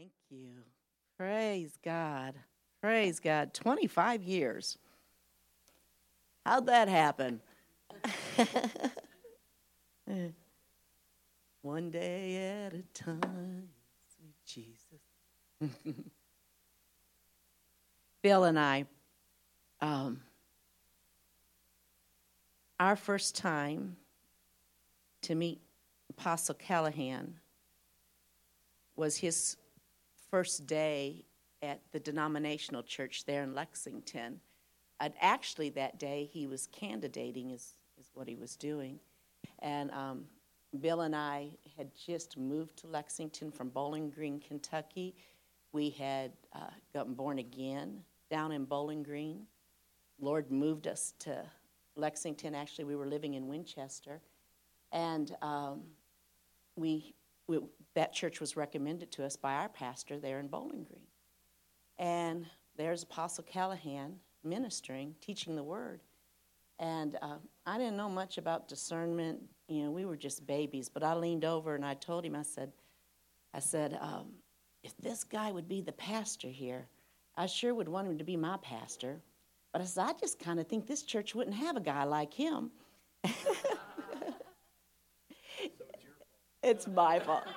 Thank you. Praise God. Praise God. 25 years. How'd that happen? One day at a time, sweet Jesus. Bill and I, our first time to meet Apostle Callahan was his first day at the denominational church there in Lexington. And actually that day he was candidating is what he was doing. And Bill and I had just moved to Lexington from Bowling Green, Kentucky. We had gotten born again down in Bowling Green. Lord moved us to Lexington. Actually, we were living in Winchester. And that church was recommended to us by our pastor there in Bowling Green. And there's Apostle Callahan ministering, teaching the word. And I didn't know much about discernment. You know, we were just babies. But I leaned over and I told him, I said, if this guy would be the pastor here, I sure would want him to be my pastor. But I said, I just kind of think this church wouldn't have a guy like him. It's my fault.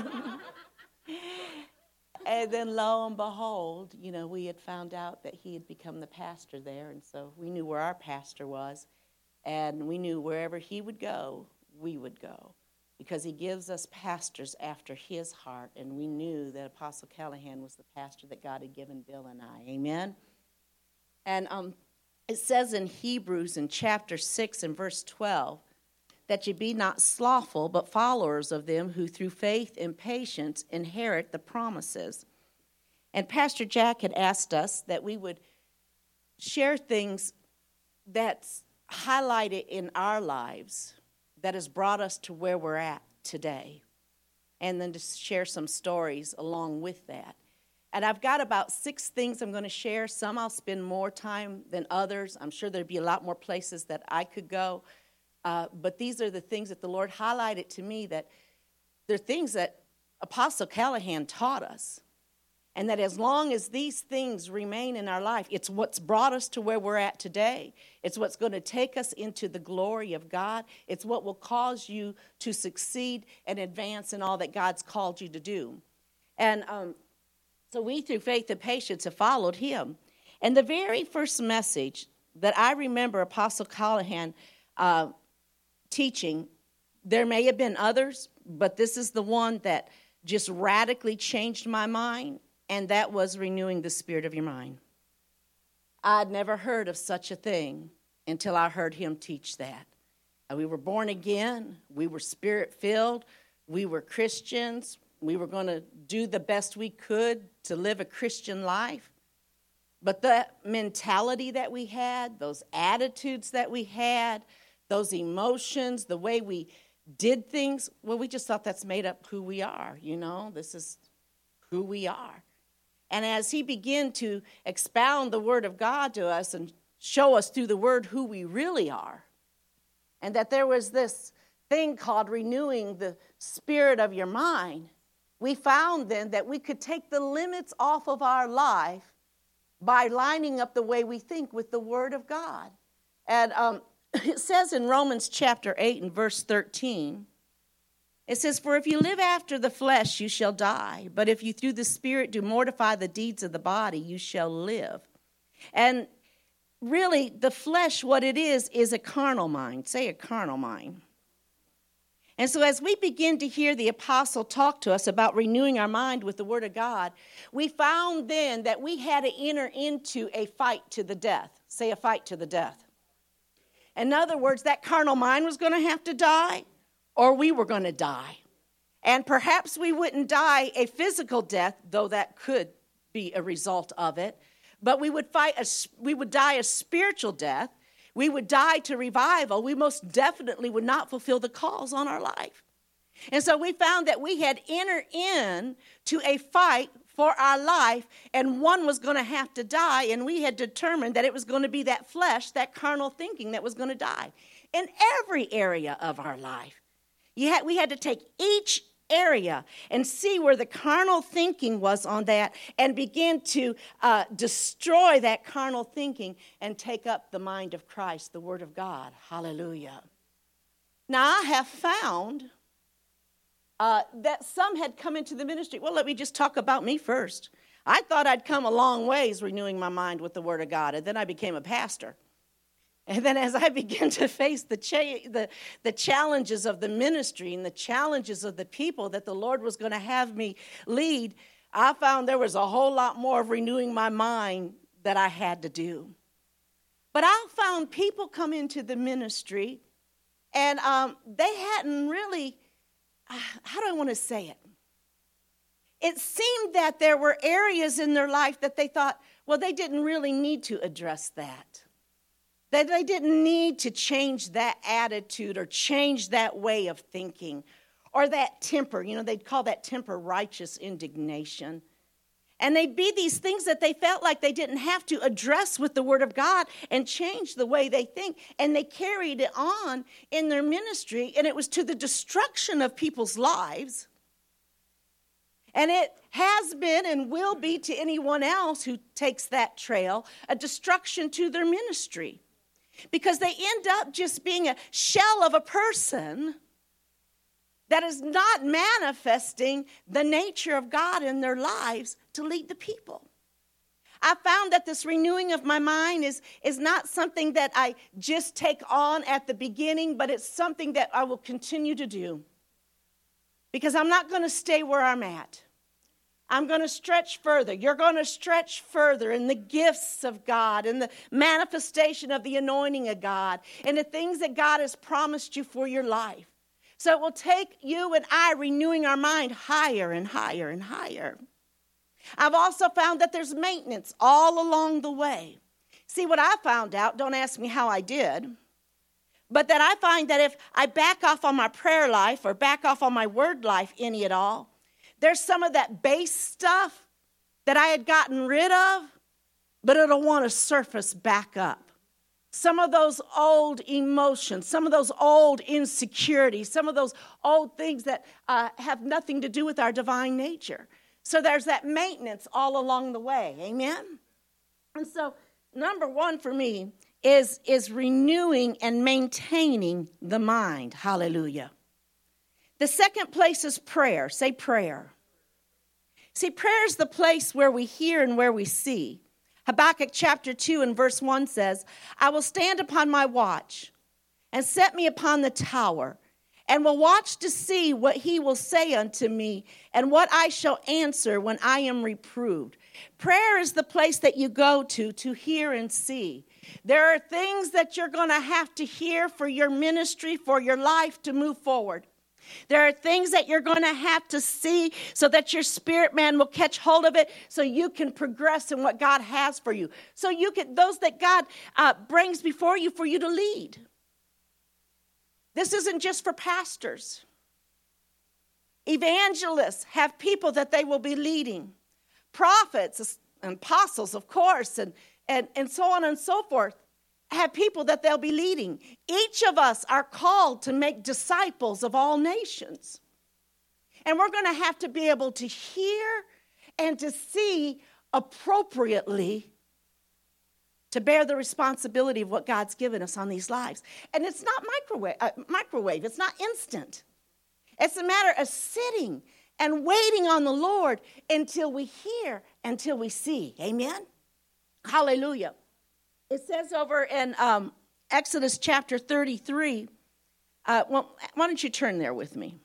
And then lo and behold, you know, we had found out that he had become the pastor there. And so we knew where our pastor was. And we knew wherever he would go, we would go. Because he gives us pastors after his heart. And we knew that Apostle Callahan was the pastor that God had given Bill and I. Amen? And it says in Hebrews in chapter 6 and verse 12, that ye be not slothful, but followers of them who through faith and patience inherit the promises. And Pastor Jack had asked us that we would share things that's highlighted in our lives that has brought us to where we're at today, and then to share some stories along with that. And I've got about 6 things I'm going to share. Some I'll spend more time than others. I'm sure there'd be a lot more places that I could go. But these are the things that the Lord highlighted to me, that they're things that Apostle Callahan taught us. And that as long as these things remain in our life, it's what's brought us to where we're at today. It's what's going to take us into the glory of God. It's what will cause you to succeed and advance in all that God's called you to do. And so we, through faith and patience, have followed him. And the very first message that I remember Apostle Callahan teaching, there may have been others, but this is the one that just radically changed my mind, and that was renewing the spirit of your mind. I'd never heard of such a thing until I heard him teach that. And we were born again, we were spirit-filled, we were Christians, we were going to do the best we could to live a Christian life. But the mentality that we had, those attitudes that we had, those emotions, the way we did things, well, we just thought that's made up who we are, you know. This is who we are. And as he began to expound the word of God to us and show us through the word who we really are, and that there was this thing called renewing the spirit of your mind, we found then that we could take the limits off of our life by lining up the way we think with the word of God. And it says in Romans chapter 8 and verse 13, it says, for if you live after the flesh, you shall die. But if you through the Spirit do mortify the deeds of the body, you shall live. And really, the flesh, what it is a carnal mind. Say a carnal mind. And so as we begin to hear the apostle talk to us about renewing our mind with the word of God, we found then that we had to enter into a fight to the death. Say a fight to the death. In other words, that carnal mind was going to have to die, or we were going to die. And perhaps we wouldn't die a physical death, though that could be a result of it. But we would die a spiritual death. We would die to revival. We most definitely would not fulfill the calls on our life. And so we found that we had entered in to a fight for our life, and one was going to have to die, and we had determined that it was going to be that flesh, that carnal thinking that was going to die. In every area of our life, we had to take each area and see where the carnal thinking was on that and begin to destroy that carnal thinking and take up the mind of Christ, the Word of God. Hallelujah. Now, I have found that some had come into the ministry. Well, let me just talk about me first. I thought I'd come a long ways renewing my mind with the Word of God, and then I became a pastor. And then as I began to face the challenges of the ministry and the challenges of the people that the Lord was going to have me lead, I found there was a whole lot more of renewing my mind that I had to do. But I found people come into the ministry, and they hadn't really, how do I want to say it? It seemed that there were areas in their life that they thought, well, they didn't really need to address that. That they didn't need to change that attitude or change that way of thinking or that temper. You know, they'd call that temper righteous indignation. And they'd be these things that they felt like they didn't have to address with the Word of God and change the way they think. And they carried it on in their ministry, and it was to the destruction of people's lives. And it has been and will be to anyone else who takes that trail a destruction to their ministry. Because they end up just being a shell of a person that is not manifesting the nature of God in their lives to lead the people. I found that this renewing of my mind is not something that I just take on at the beginning, but it's something that I will continue to do. Because I'm not going to stay where I'm at. I'm going to stretch further. You're going to stretch further in the gifts of God and the manifestation of the anointing of God and the things that God has promised you for your life. So it will take you and I renewing our mind higher and higher and higher. I've also found that there's maintenance all along the way. See, what I found out, don't ask me how I did, but that I find that if I back off on my prayer life or back off on my word life any at all, there's some of that base stuff that I had gotten rid of, but it'll want to surface back up. Some of those old emotions, some of those old insecurities, some of those old things that have nothing to do with our divine nature. So there's that maintenance all along the way. Amen? And so number one for me is renewing and maintaining the mind. Hallelujah. The second place is prayer. Say prayer. See, prayer is the place where we hear and where we see. Habakkuk chapter 2 and verse 1 says, I will stand upon my watch and set me upon the tower and will watch to see what he will say unto me and what I shall answer when I am reproved. Prayer is the place that you go to hear and see. There are things that you're going to have to hear for your ministry, for your life to move forward. There are things that you're going to have to see so that your spirit man will catch hold of it so you can progress in what God has for you. So you can, those that God brings before you for you to lead. This isn't just for pastors. Evangelists have people that they will be leading. Prophets and apostles, of course, and so on and so forth. Have people that they'll be leading. Each of us are called to make disciples of all nations. And we're going to have to be able to hear and to see appropriately to bear the responsibility of what God's given us on these lives. And it's not microwave. It's not instant. It's a matter of sitting and waiting on the Lord until we hear, until we see. Amen? Hallelujah. It says over in Exodus chapter 33, why don't you turn there with me?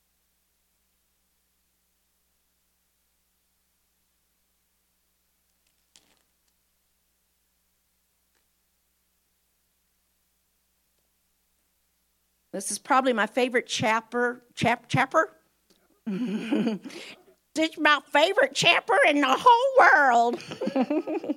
This is probably my favorite chapter. It's my favorite chapter in the whole world.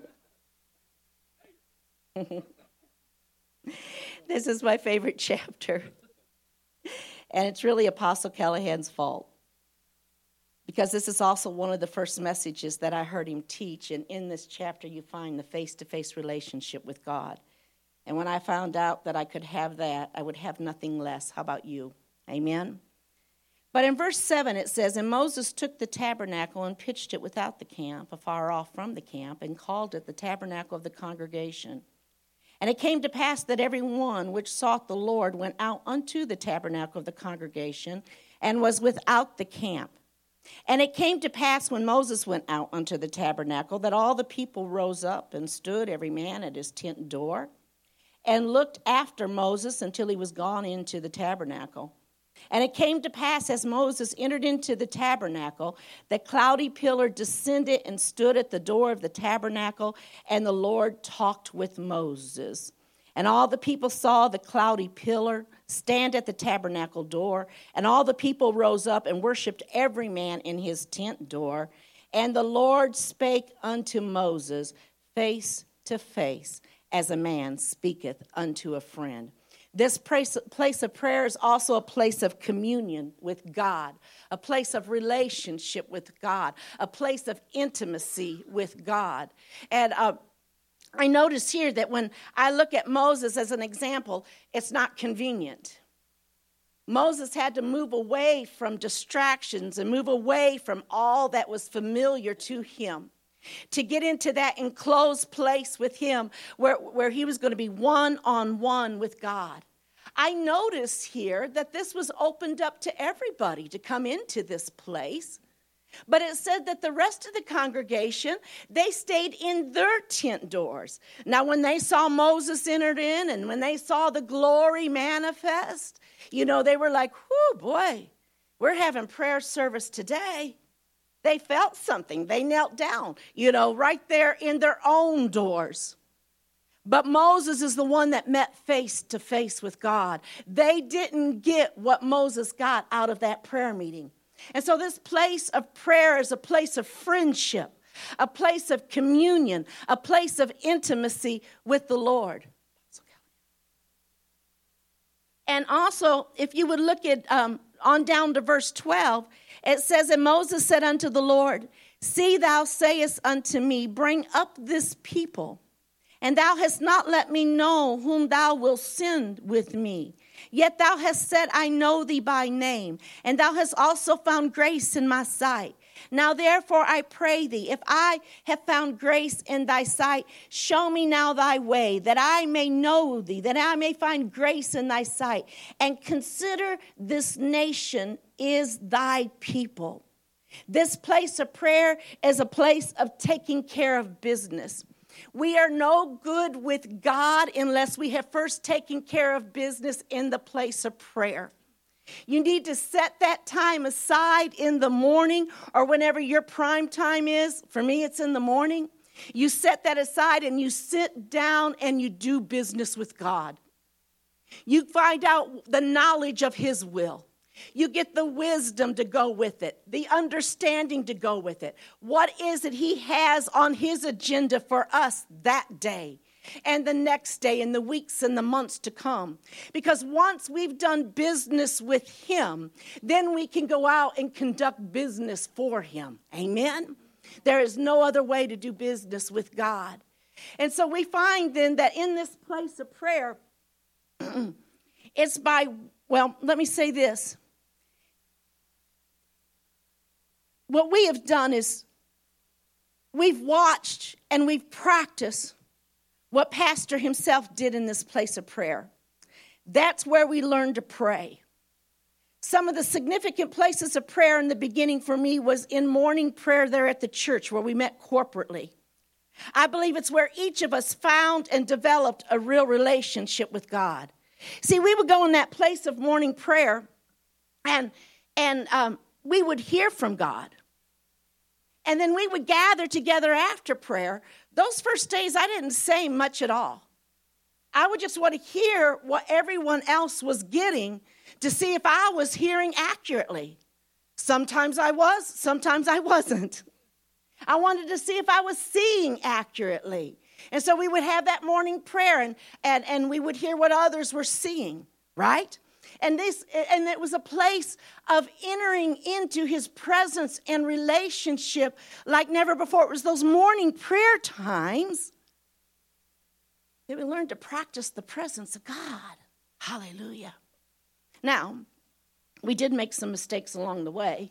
This is my favorite chapter. And it's really Apostle Callahan's fault. Because this is also one of the first messages that I heard him teach. And in this chapter, you find the face-to-face relationship with God. And when I found out that I could have that, I would have nothing less. How about you? Amen? But in verse 7 it says, "And Moses took the tabernacle and pitched it without the camp, afar off from the camp, and called it the tabernacle of the congregation. And it came to pass that every one which sought the Lord went out unto the tabernacle of the congregation, and was without the camp. And it came to pass when Moses went out unto the tabernacle, that all the people rose up and stood every man at his tent door, and looked after Moses until he was gone into the tabernacle. And it came to pass, as Moses entered into the tabernacle, the cloudy pillar descended and stood at the door of the tabernacle, and the Lord talked with Moses. And all the people saw the cloudy pillar stand at the tabernacle door, and all the people rose up and worshipped every man in his tent door. And the Lord spake unto Moses face to face, as a man speaketh unto a friend." This place of prayer is also a place of communion with God, a place of relationship with God, a place of intimacy with God. And I notice here that when I look at Moses as an example, it's not convenient. Moses had to move away from distractions and move away from all that was familiar to him, to get into that enclosed place with him where he was going to be one-on-one with God. I notice here that this was opened up to everybody to come into this place. But it said that the rest of the congregation, they stayed in their tent doors. Now, when they saw Moses entered in and when they saw the glory manifest, they were like, whoo, boy, we're having prayer service today. They felt something. They knelt down, right there in their own doors. But Moses is the one that met face to face with God. They didn't get what Moses got out of that prayer meeting. And so this place of prayer is a place of friendship, a place of communion, a place of intimacy with the Lord. And also, if you would look at on down to verse 12, it says, "And Moses said unto the Lord, See, thou sayest unto me, Bring up this people. And thou hast not let me know whom thou wilt send with me. Yet thou hast said, I know thee by name, and thou hast also found grace in my sight. Now therefore I pray thee, if I have found grace in thy sight, show me now thy way, that I may know thee, that I may find grace in thy sight. And consider this nation is thy people." This place of prayer is a place of taking care of business. We are no good with God unless we have first taken care of business in the place of prayer. You need to set that time aside in the morning or whenever your prime time is. For me, it's in the morning. You set that aside and you sit down and you do business with God. You find out the knowledge of His will. You get the wisdom to go with it, the understanding to go with it. What is it He has on His agenda for us that day and the next day and the weeks and the months to come? Because once we've done business with Him, then we can go out and conduct business for Him. Amen? There is no other way to do business with God. And so we find then that in this place of prayer, it's by, let me say this. What we have done is we've watched and we've practiced what Pastor himself did in this place of prayer. That's where we learn to pray. Some of the significant places of prayer in the beginning for me was in morning prayer there at the church where we met corporately. I believe it's where each of us found and developed a real relationship with God. See, we would go in that place of morning prayer and we would hear from God. And then we would gather together after prayer. Those first days, I didn't say much at all. I would just want to hear what everyone else was getting to see if I was hearing accurately. Sometimes I was, sometimes I wasn't. I wanted to see if I was seeing accurately. And so we would have that morning prayer and we would hear what others were seeing, right? And it was a place of entering into His presence and relationship like never before. It was those morning prayer times that we learned to practice the presence of God. Hallelujah. Now, We did make some mistakes along the way.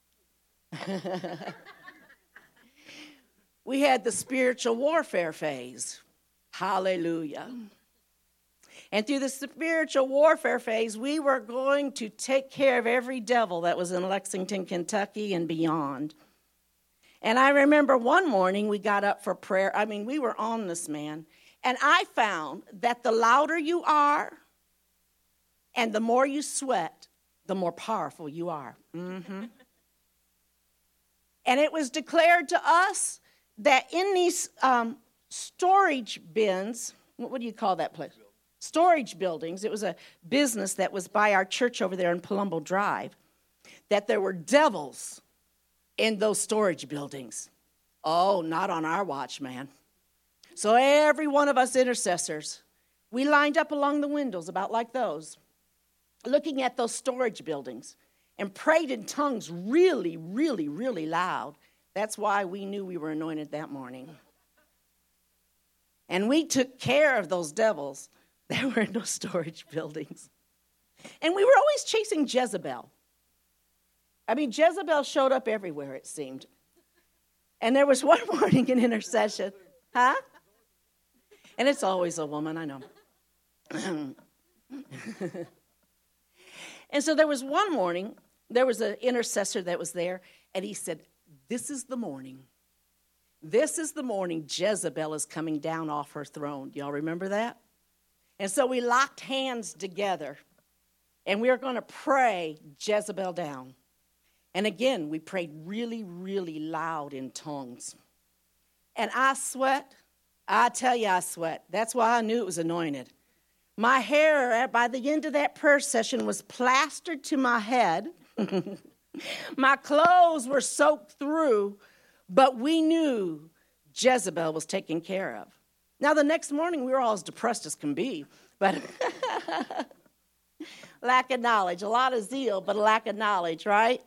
We had the spiritual warfare phase. Hallelujah. And through the spiritual warfare phase, we were going to take care of every devil that was in Lexington, Kentucky, and beyond. And I remember one morning we got up for prayer. I mean, we were on this, man. And I found that the louder you are and the more you sweat, the more powerful you are. Mm-hmm. And it was declared to us that in these storage bins, what do you call that place? Storage buildings. It was a business that was by our church over there in Palumbo Drive, that there were devils in those storage buildings. Oh, not on our watch, man. So every one of us intercessors, we lined up along the windows about like those, looking at those storage buildings and prayed in tongues really, really, really loud. That's why we knew we were anointed that morning. And we took care of those devils that were in those storage buildings. And we were always chasing Jezebel. I mean, Jezebel showed up everywhere, it seemed. And there was one morning in intercession. Huh? And it's always a woman, I know. And so there was one morning, there was an intercessor that was there, and he said, this is the morning. This is the morning Jezebel is coming down off her throne. Y'all remember that? And so we locked hands together, and we were going to pray Jezebel down. And again, we prayed really, really loud in tongues. And I sweat. I tell you, I sweat. That's why I knew it was anointed. My hair, by the end of that prayer session, was plastered to my head. My clothes were soaked through, but we knew Jezebel was taken care of. Now, the next morning, we were all as depressed as can be, but lack of knowledge, a lot of zeal, but a lack of knowledge, right?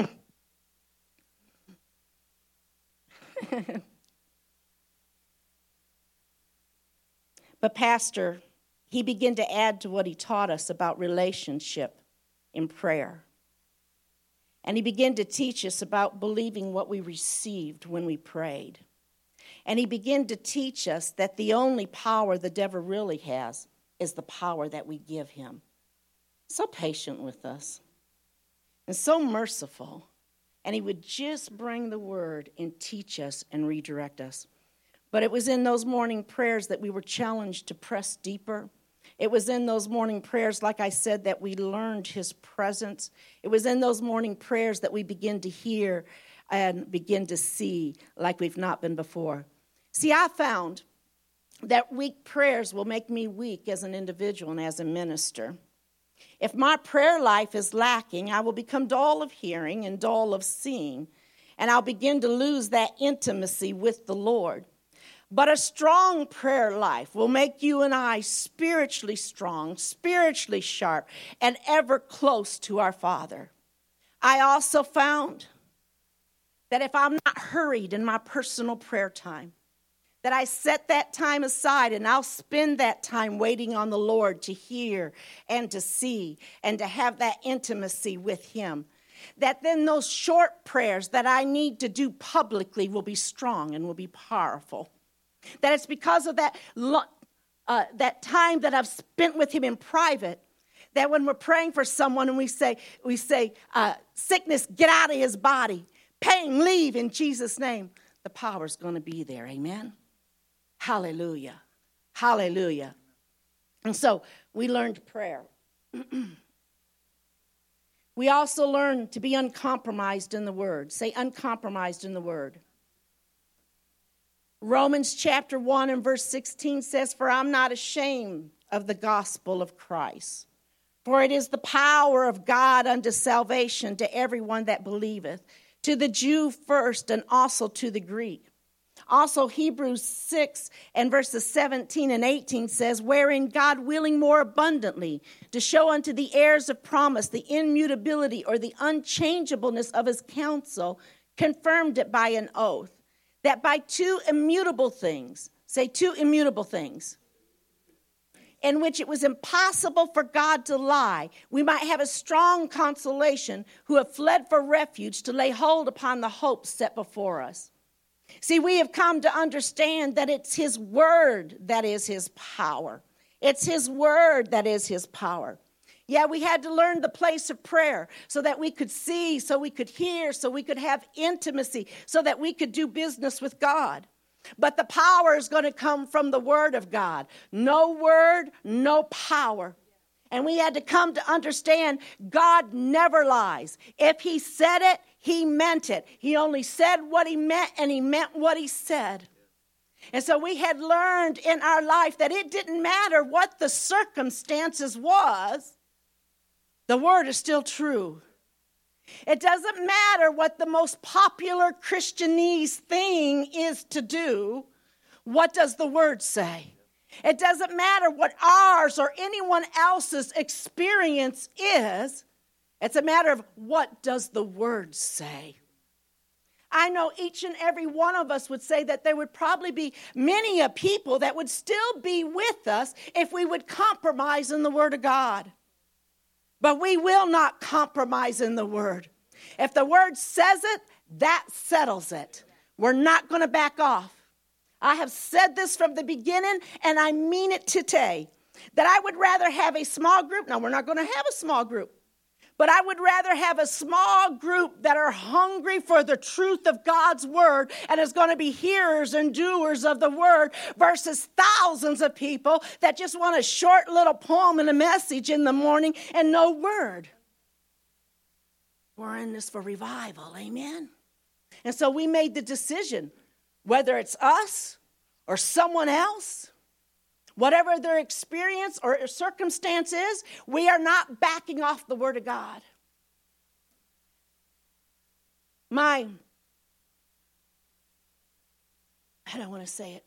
But Pastor, he began to add to what he taught us about relationship in prayer. And he began to teach us about believing what we received when we prayed. And he began to teach us that the only power the devil really has is the power that we give him. So patient with us and so merciful. And he would just bring the word and teach us and redirect us. But it was in those morning prayers that we were challenged to press deeper. It was in those morning prayers, like I said, that we learned his presence. It was in those morning prayers that we begin to hear and begin to see like we've not been before. See, I found that weak prayers will make me weak as an individual and as a minister. If my prayer life is lacking, I will become dull of hearing and dull of seeing, and I'll begin to lose that intimacy with the Lord. But a strong prayer life will make you and I spiritually strong, spiritually sharp, and ever close to our Father. I also found that if I'm not hurried in my personal prayer time, that I set that time aside and I'll spend that time waiting on the Lord to hear and to see and to have that intimacy with him, that then those short prayers that I need to do publicly will be strong and will be powerful. That it's because of that time that I've spent with him in private, that when we're praying for someone and we say, sickness, get out of his body, pain, leave in Jesus' name, the power's going to be there. Amen. Hallelujah. Hallelujah. And so we learned prayer. We also learned to be uncompromised in the word. Say uncompromised in the word. Romans chapter 1 and verse 16 says, "For I'm not ashamed of the gospel of Christ, for it is the power of God unto salvation to everyone that believeth, to the Jew first and also to the Greek." Also Hebrews 6 and verses 17 and 18 says, "Wherein God willing more abundantly to show unto the heirs of promise the immutability or the unchangeableness of his counsel, confirmed it by an oath, that by two immutable things," say two immutable things, in which it was impossible for God to lie, we might have a strong consolation who have fled for refuge to lay hold upon the hope set before us. See, we have come to understand that it's his word that is his power. It's his word that is his power. Yeah, we had to learn the place of prayer so that we could see, so we could hear, so we could have intimacy, so that we could do business with God. But the power is going to come from the word of God. No word, no power. And we had to come to understand God never lies. If he said it, he meant it. He only said what he meant, and he meant what he said. And so we had learned in our life that it didn't matter what the circumstances was, the word is still true. It doesn't matter what the most popular Christianese thing is to do. What does the word say? It doesn't matter what ours or anyone else's experience is. It's a matter of what does the word say? I know each and every one of us would say that there would probably be many a people that would still be with us if we would compromise in the word of God. But we will not compromise in the word. If the word says it, that settles it. We're not going to back off. I have said this from the beginning, and I mean it today, that I would rather have a small group. Now, we're not going to have a small group. But I would rather have a small group that are hungry for the truth of God's word and is going to be hearers and doers of the word versus thousands of people that just want a short little poem and a message in the morning and no word. We're in this for revival, amen? And so we made the decision, whether it's us or someone else, whatever their experience or circumstance is, we are not backing off the word of God. How do I want to say it?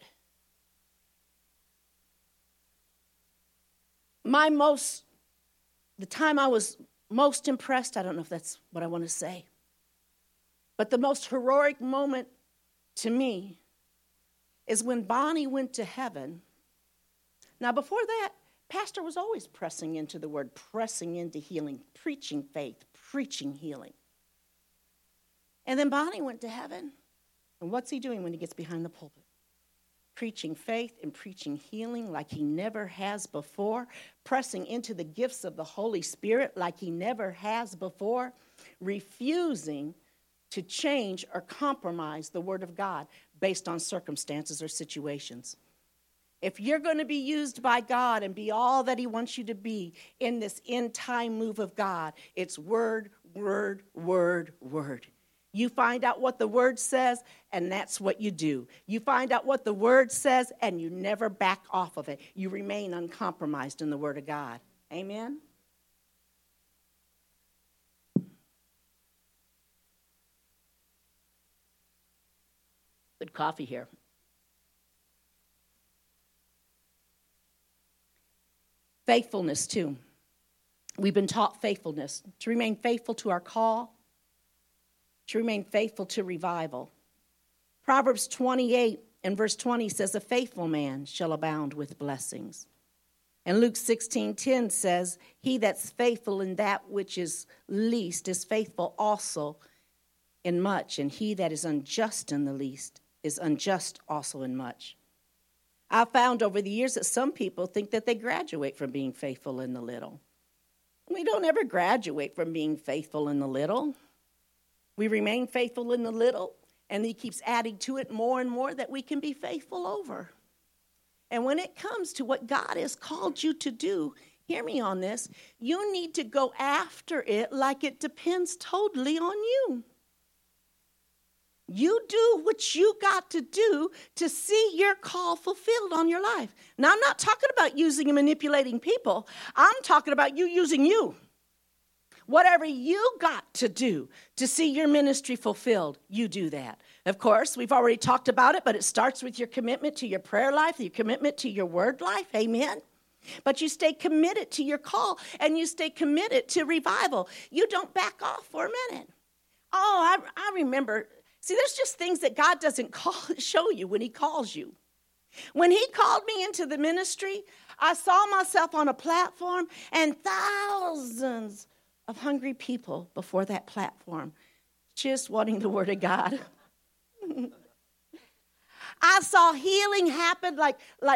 The time I was most impressed, I don't know if that's what I want to say, but the most heroic moment to me is when Bonnie went to heaven. Now, before that, Pastor was always pressing into the word, pressing into healing, preaching faith, preaching healing. And then Bonnie went to heaven. And what's he doing when he gets behind the pulpit? Preaching faith and preaching healing like he never has before, pressing into the gifts of the Holy Spirit like he never has before, refusing to change or compromise the word of God based on circumstances or situations. If you're going to be used by God and be all that he wants you to be in this end time move of God, it's word, word, word, word. You find out what the word says, and that's what you do. You find out what the word says, and you never back off of it. You remain uncompromised in the word of God. Amen? Good coffee here. Faithfulness, too. We've been taught faithfulness, to remain faithful to our call, to remain faithful to revival. Proverbs 28 and verse 20 says, a faithful man shall abound with blessings. And Luke 16:10 says, he that's faithful in that which is least is faithful also in much, and he that is unjust in the least is unjust also in much. I've found over the years that some people think that they graduate from being faithful in the little. We don't ever graduate from being faithful in the little. We remain faithful in the little, and he keeps adding to it more and more that we can be faithful over. And when it comes to what God has called you to do, hear me on this, you need to go after it like it depends totally on you. You do what you got to do to see your call fulfilled on your life. Now, I'm not talking about using and manipulating people. I'm talking about you using you. Whatever you got to do to see your ministry fulfilled, you do that. Of course, we've already talked about it, but it starts with your commitment to your prayer life, your commitment to your word life. Amen. But you stay committed to your call, and you stay committed to revival. You don't back off for a minute. Oh, I remember. See, there's just things that God doesn't show you when he calls you. When he called me into the ministry, I saw myself on a platform and thousands of hungry people before that platform, just wanting the word of God. I saw healing happen like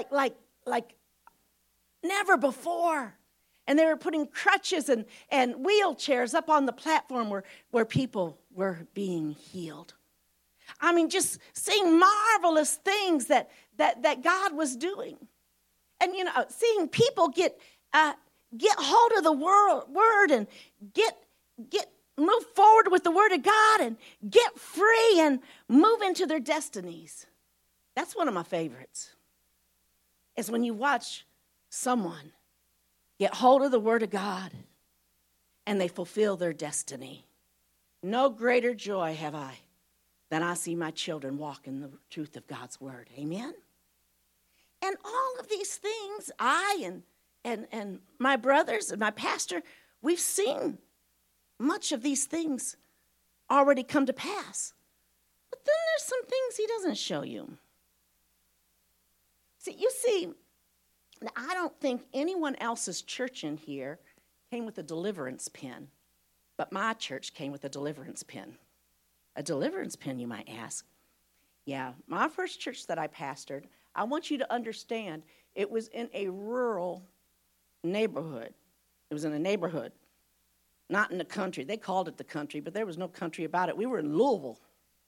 never before. And they were putting crutches and wheelchairs up on the platform where people were being healed. I mean, just seeing marvelous things that God was doing. And, seeing people get hold of the word and move forward with the word of God and get free and move into their destinies. That's one of my favorites, is when you watch someone get hold of the word of God and they fulfill their destiny. No greater joy have I than I see my children walk in the truth of God's word. Amen? And all of these things, I and my brothers and my pastor, we've seen much of these things already come to pass. But then there's some things he doesn't show you. See, I don't think anyone else's church in here came with a deliverance pen, but my church came with a deliverance pen. A deliverance pen, you might ask. Yeah, my first church that I pastored, I want you to understand, it was in a rural neighborhood. It was in a neighborhood, not in the country. They called it the country, but there was no country about it. We were in Louisville.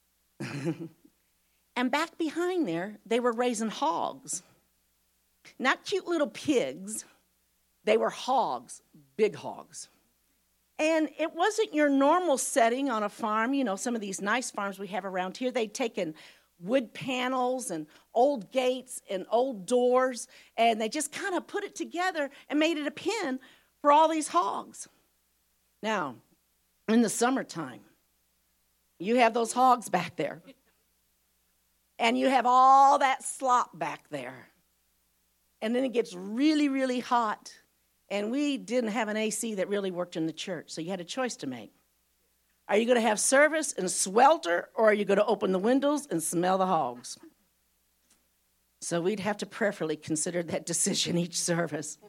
And back behind there, they were raising hogs. Not cute little pigs. They were hogs, big hogs. And it wasn't your normal setting on a farm. Some of these nice farms we have around here, they'd taken wood panels and old gates and old doors, and they just kind of put it together and made it a pen for all these hogs. Now, in the summertime, you have those hogs back there. And you have all that slop back there. And then it gets really, really hot. And we didn't have an AC that really worked in the church, so you had a choice to make. Are you going to have service and swelter, or are you going to open the windows and smell the hogs? So we'd have to prayerfully consider that decision each service.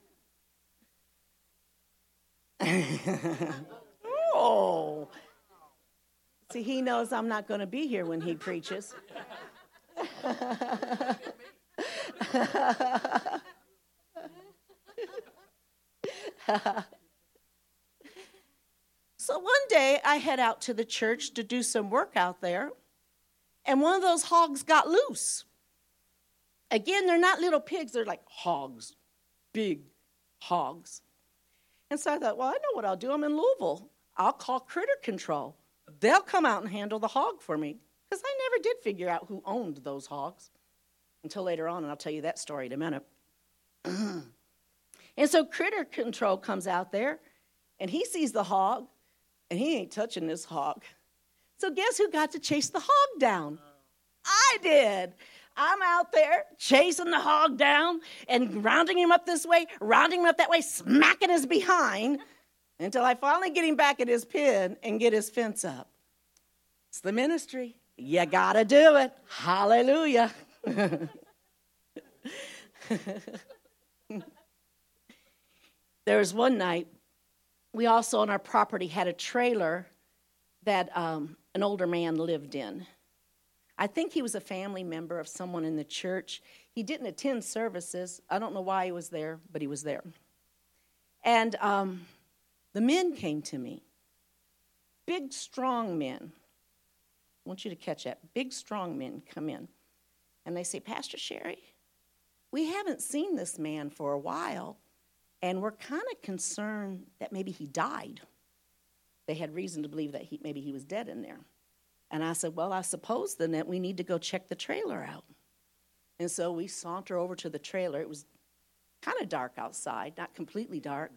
Oh. See, he knows I'm not going to be here when he preaches. So one day I head out to the church to do some work out there, and one of those hogs got loose. Again, they're not little pigs, they're like hogs, big hogs. And so I thought, well, I know what I'll do. I'm in Louisville. I'll call Critter Control. They'll come out and handle the hog for me, because I never did figure out who owned those hogs until later on, and I'll tell you that story in a minute. And so Critter Control comes out there, and he sees the hog, and he ain't touching this hog. So guess who got to chase the hog down? I did. I'm out there chasing the hog down and rounding him up this way, rounding him up that way, smacking his behind until I finally get him back in his pen and get his fence up. It's the ministry. You got to do it. Hallelujah. There was one night, we also on our property had a trailer that an older man lived in. I think he was a family member of someone in the church. He didn't attend services. I don't know why he was there, but he was there. And the men came to me, big, strong men. I want you to catch that. Big, strong men come in. And they say, Pastor Sherry, we haven't seen this man for a while, and we're kind of concerned that maybe he died. They had reason to believe that maybe he was dead in there. And I said, well, I suppose then that we need to go check the trailer out. And so we saunter over to the trailer. It was kind of dark outside, not completely dark.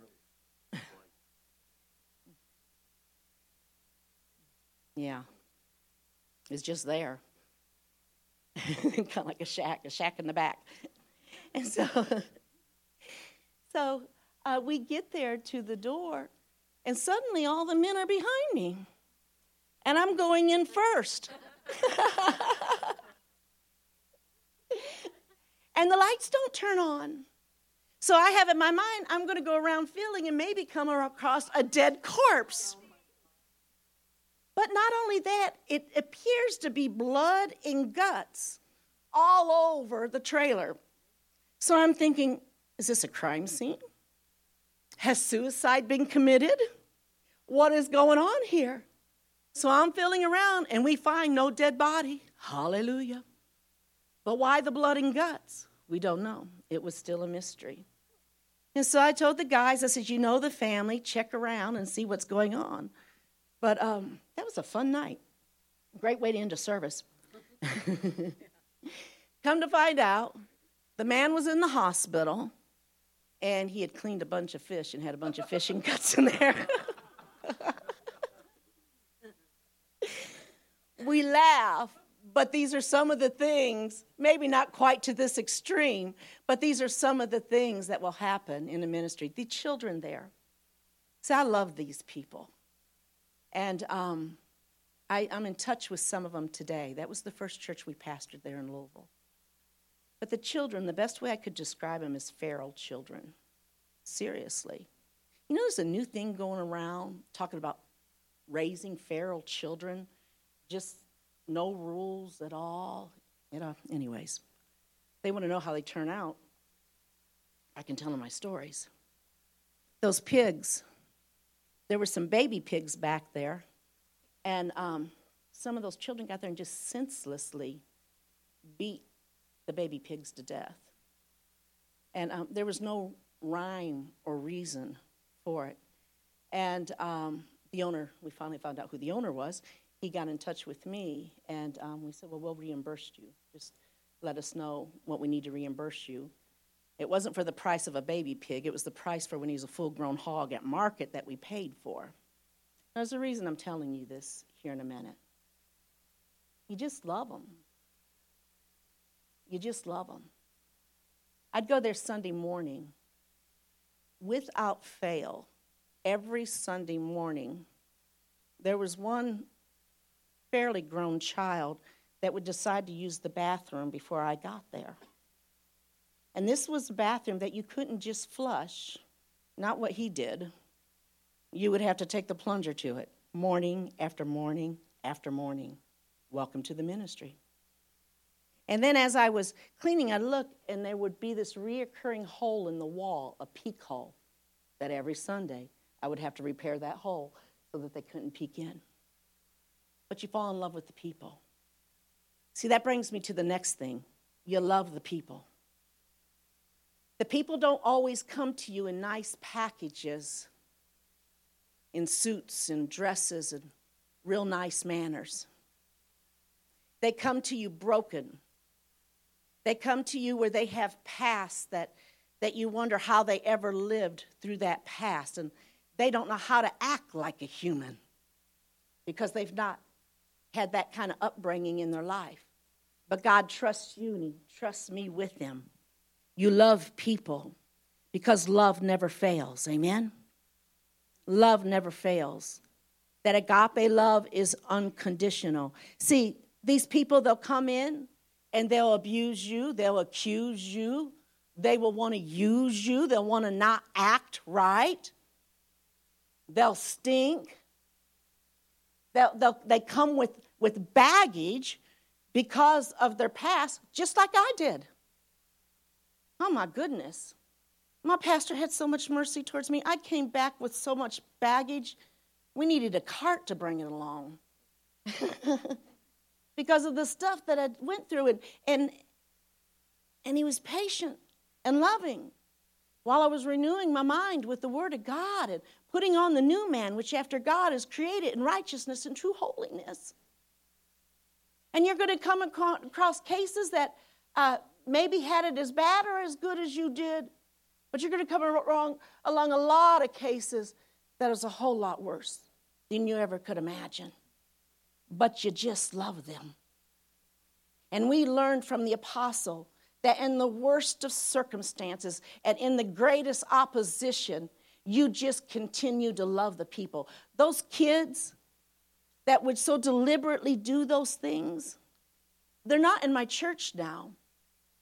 Yeah. It's just there. Kind of like a shack in the back. And so we get there to the door, and suddenly all the men are behind me. And I'm going in first. and the lights don't turn on. So I have in my mind, I'm going to go around feeling and maybe come across a dead corpse. But not only that, it appears to be blood and guts all over the trailer. So I'm thinking, is this a crime scene? Has suicide been committed? What is going on here? So I'm feeling around, and we find no dead body. Hallelujah. But why the blood and guts? We don't know. It was still a mystery. And so I told the guys, I said, you know the family, check around and see what's going on. But that was a fun night. Great way to end a service. Come to find out, the man was in the hospital, and he had cleaned a bunch of fish and had a bunch of fishing guts in there. We laugh, but these are some of the things, maybe not quite to this extreme, but these are some of the things that will happen in the ministry. The children there. See, I love these people. And I'm in touch with some of them today. That was the first church we pastored there in Louisville. But the children, the best way I could describe them is feral children. Seriously. You know, there's a new thing going around talking about raising feral children. Just no rules at all. You know, anyways, they want to know how they turn out. I can tell them my stories. Those pigs, there were some baby pigs back there, and some of those children got there and just senselessly beat the baby pigs to death. And there was no rhyme or reason for it. And the owner, we finally found out who the owner was. He got in touch with me, and we said, well, we'll reimburse you. Just let us know what we need to reimburse you. It wasn't for the price of a baby pig. It was the price for when he was a full-grown hog at market that we paid for. There's a reason I'm telling you this here in a minute. You just love them. You just love them. I'd go there Sunday morning. Without fail, every Sunday morning, there was one fairly grown child that would decide to use the bathroom before I got there. And this was a bathroom that you couldn't just flush, not what he did. You would have to take the plunger to it, morning after morning after morning. Welcome to the ministry. And then as I was cleaning, I'd look, and there would be this reoccurring hole in the wall, a peek hole, that every Sunday I would have to repair that hole so that they couldn't peek in. But you fall in love with the people. See, that brings me to the next thing. You love the people. The people don't always come to you in nice packages, in suits and dresses and real nice manners. They come to you broken. They come to you where they have past that you wonder how they ever lived through that past. And they don't know how to act like a human because they've not had that kind of upbringing in their life. But God trusts you, and he trusts me with them. You love people because love never fails. Amen? Love never fails. That agape love is unconditional. See, these people, they'll come in and they'll abuse you. They'll accuse you. They will want to use you. They'll want to not act right. They'll stink. They come with baggage because of their past, just like I did. Oh, my goodness. My pastor had so much mercy towards me. I came back with so much baggage. We needed a cart to bring it along because of the stuff that I went through. And he was patient and loving while I was renewing my mind with the Word of God and putting on the new man, which after God is created in righteousness and true holiness. And you're going to come across cases that maybe had it as bad or as good as you did, but you're going to come along a lot of cases that is a whole lot worse than you ever could imagine. But you just love them. And we learned from the apostle that in the worst of circumstances and in the greatest opposition, you just continue to love the people. Those kids that would so deliberately do those things, they're not in my church now.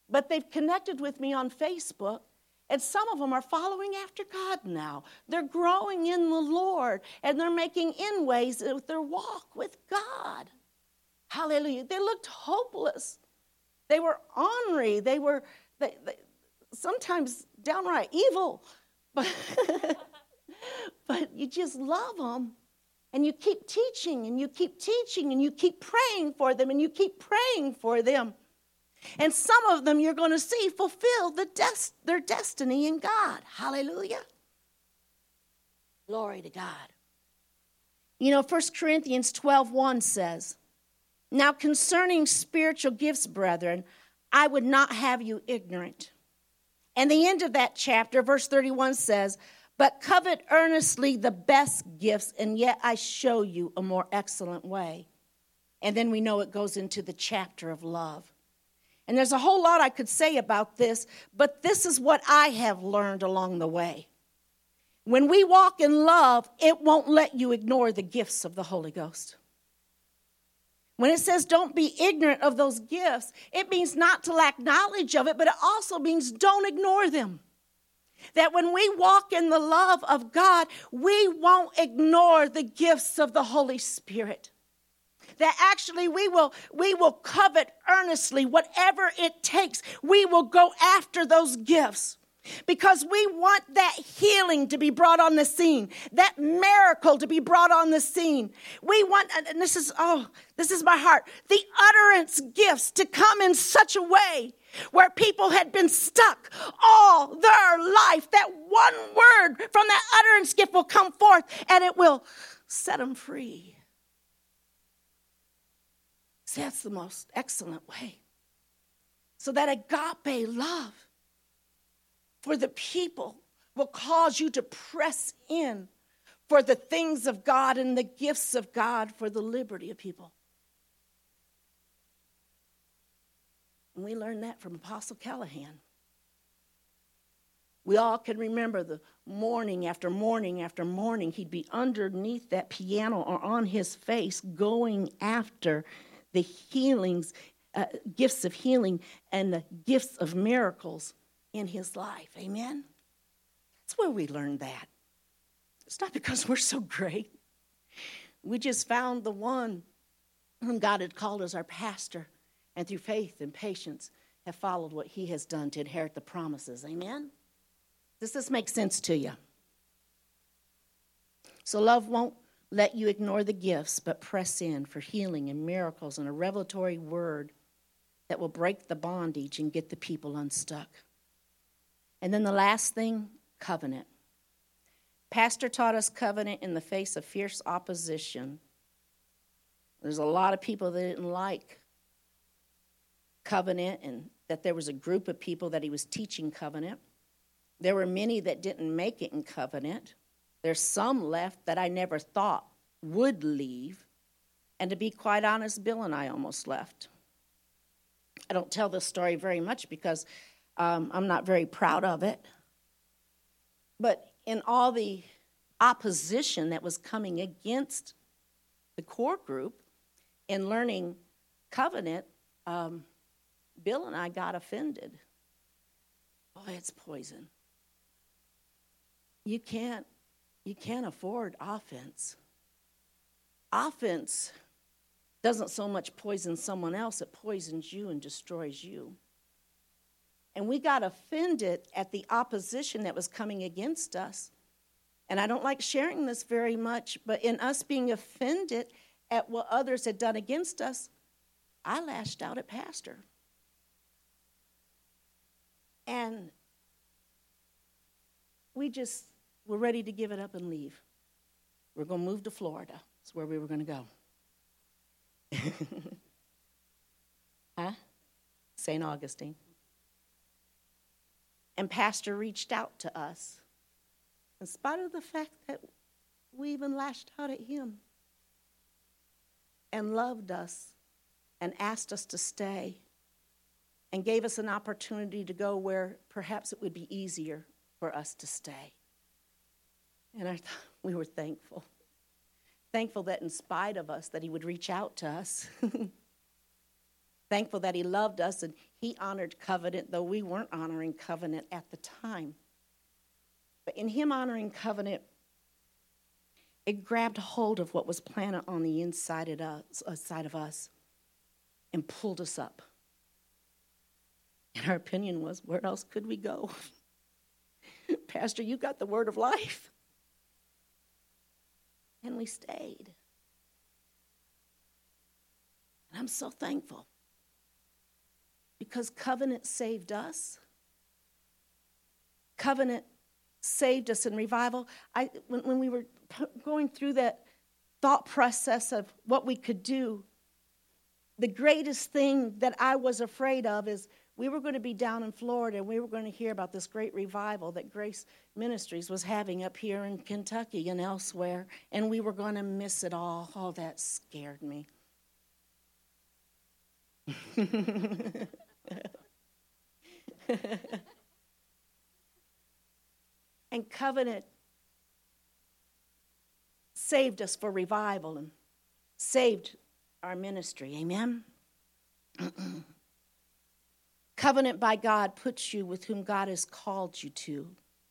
but they've connected with me on Facebook. And some of them are following after God now. They're growing in the Lord, and they're making inways with their walk with God. Hallelujah. They looked hopeless. They were ornery. They were sometimes downright evil. But, but you just love them. And you keep teaching, and you keep teaching, and you keep praying for them, and you keep praying for them. And some of them you're going to see fulfill their destiny in God. Hallelujah. Glory to God. You know, 1 Corinthians 12:1 says, "Now concerning spiritual gifts, brethren, I would not have you ignorant." And the end of that chapter, verse 31 says, "But covet earnestly the best gifts, and yet I show you a more excellent way." And then we know it goes into the chapter of love. And there's a whole lot I could say about this, but this is what I have learned along the way. When we walk in love, it won't let you ignore the gifts of the Holy Ghost. When it says don't be ignorant of those gifts, it means not to lack knowledge of it, but it also means don't ignore them. That when we walk in the love of God, we won't ignore the gifts of the Holy Spirit. That actually we will covet earnestly whatever it takes. We will go after those gifts because we want that healing to be brought on the scene, that miracle to be brought on the scene. We want, and this is my heart, the utterance gifts to come in such a way where people had been stuck all their life. That one word from that utterance gift will come forth and it will set them free. See, that's the most excellent way. So that agape love for the people will cause you to press in for the things of God and the gifts of God for the liberty of people. And we learned that from Apostle Callahan. We all can remember the morning after morning after morning, he'd be underneath that piano or on his face going after the healings, gifts of healing and the gifts of miracles in his life. Amen? That's where we learned that. It's not because we're so great. We just found the one whom God had called as our pastor, and through faith and patience have followed what he has done to inherit the promises. Amen? Does this make sense to you? So love won't let you ignore the gifts, but press in for healing and miracles and a revelatory word that will break the bondage and get the people unstuck. And then the last thing, covenant. Pastor taught us covenant in the face of fierce opposition. There's a lot of people that didn't like covenant and that there was a group of people that he was teaching covenant. There were many that didn't make it in covenant. There's some left that I never thought would leave. And to be quite honest, Bill and I almost left. I don't tell this story very much because I'm not very proud of it. But in all the opposition that was coming against the core group in learning covenant, Bill and I got offended. Boy, it's poison. You can't afford offense. Offense doesn't so much poison someone else, it poisons you and destroys you. And we got offended at the opposition that was coming against us. And I don't like sharing this very much, but in us being offended at what others had done against us, I lashed out at Pastor. And we just were ready to give it up and leave. We're going to move to Florida. That's where we were going to go. Huh? St. Augustine. And Pastor reached out to us, in spite of the fact that we even lashed out at him, and loved us and asked us to stay and gave us an opportunity to go where perhaps it would be easier for us to stay. And we were thankful. Thankful that in spite of us, that he would reach out to us. Thankful that he loved us and he honored covenant, though we weren't honoring covenant at the time. But in him honoring covenant, it grabbed hold of what was planted on the inside of us and pulled us up. And our opinion was, where else could we go? Pastor, you got the word of life. And we stayed. And I'm so thankful. Because covenant saved us. Covenant saved us in revival. When we were going through that thought process of what we could do, the greatest thing that I was afraid of is we were going to be down in Florida and we were going to hear about this great revival that Grace Ministries was having up here in Kentucky and elsewhere, and we were going to miss it all. Oh, that scared me. And covenant saved us for revival and saved our ministry. Amen? Covenant by God puts you with whom God has called you to.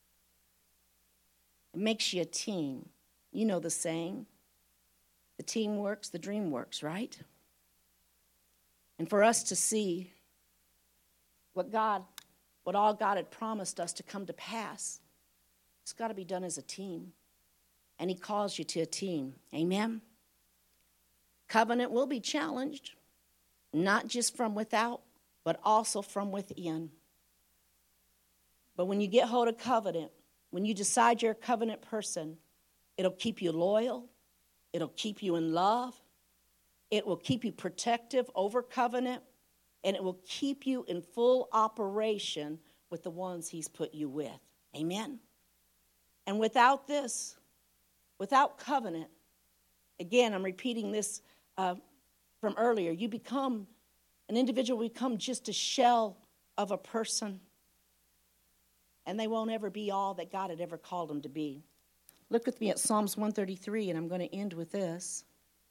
It makes you a team. You know the saying, the team works, the dream works, right? And for us to see what all God had promised us to come to pass, it's got to be done as a team. And he calls you to a team. Amen? Covenant will be challenged, not just from without, but also from within. But when you get hold of covenant, when you decide you're a covenant person, it'll keep you loyal. It'll keep you in love. It will keep you protective over covenant. And it will keep you in full operation with the ones he's put you with. Amen? And without this, without covenant, again, I'm repeating this from earlier, an individual will become just a shell of a person, and they won't ever be all that God had ever called them to be. Look with me at Psalms 133, and I'm going to end with this.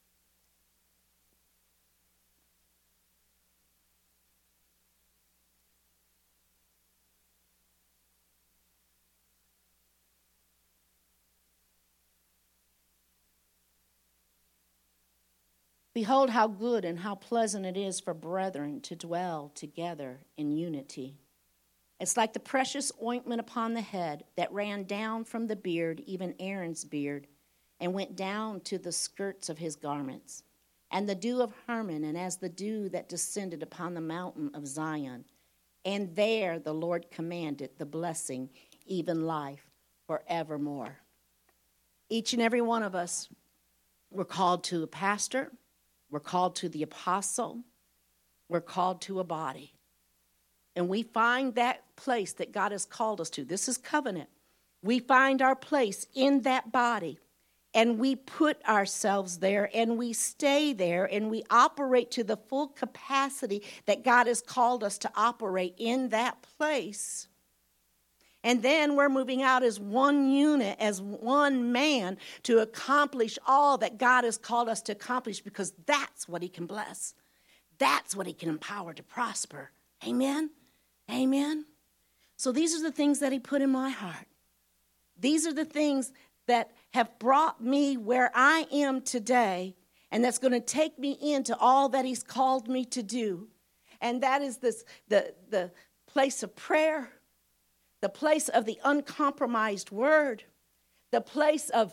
Behold how good and how pleasant it is for brethren to dwell together in unity. It's like the precious ointment upon the head that ran down from the beard, even Aaron's beard, and went down to the skirts of his garments. And the dew of Hermon, and as the dew that descended upon the mountain of Zion. And there the Lord commanded the blessing, even life, forevermore. Each and every one of us were called to a pastor. We're called to the apostle. We're called to a body. And we find that place that God has called us to. This is covenant. We find our place in that body. And we put ourselves there and we stay there and we operate to the full capacity that God has called us to operate in that place. And then we're moving out as one unit, as one man, to accomplish all that God has called us to accomplish, because that's what he can bless. That's what he can empower to prosper. Amen? Amen? So these are the things that he put in my heart. These are the things that have brought me where I am today, and that's going to take me into all that he's called me to do. And that is the place of prayer, the place of the uncompromised word, the place of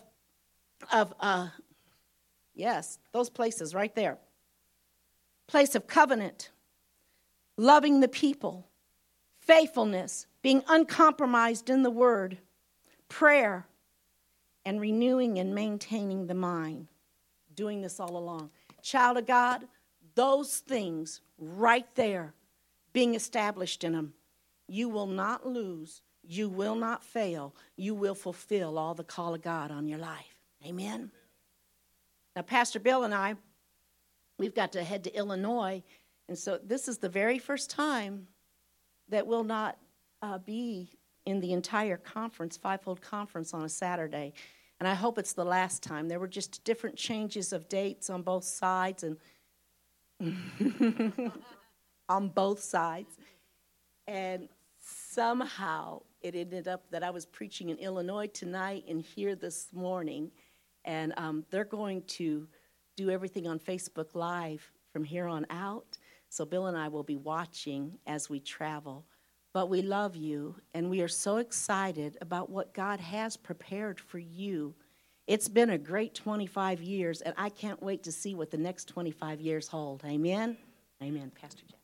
yes, those places right there. Place of covenant, loving the people, faithfulness, being uncompromised in the word, prayer, and renewing and maintaining the mind. Doing this all along. Child of God, those things right there, being established in them, you will not lose. You will not fail. You will fulfill all the call of God on your life. Amen? Now, Pastor Bill and I, we've got to head to Illinois. And so this is the very first time that we'll not be in the entire conference, fivefold conference, on a Saturday. And I hope it's the last time. There were just different changes of dates on both sides. And on both sides. And somehow it ended up that I was preaching in Illinois tonight and here this morning. And they're going to do everything on Facebook Live from here on out. So Bill and I will be watching as we travel. But we love you, and we are so excited about what God has prepared for you. It's been a great 25 years, and I can't wait to see what the next 25 years hold. Amen? Amen. Pastor Jeff.